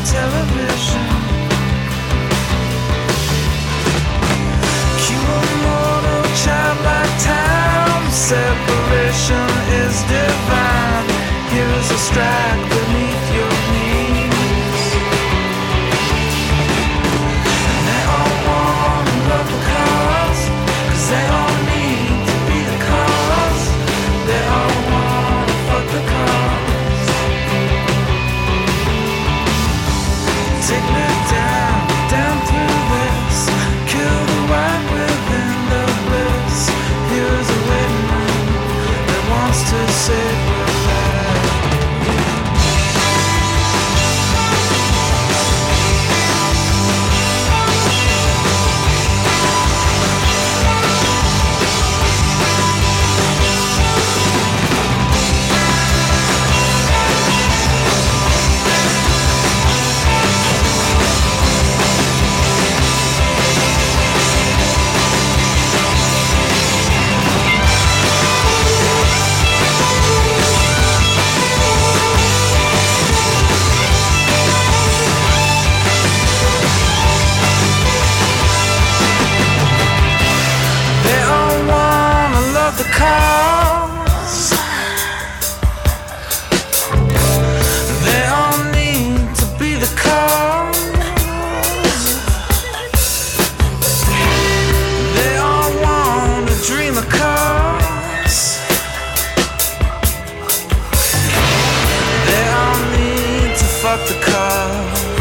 television. Cue a mortal childlike time. Separation is divine. Here is a strike beneath your knees. And they all want to love the cause, 'cause they all need to be the cause. They all want to fuck the cause. Take me down, down through this. Kill the right within the bliss. Here's a waiting room that wants to say goodbye. They all wanna love the cause. They all need to be the cause. They all wanna dream a cause. They all need to fuck the cause.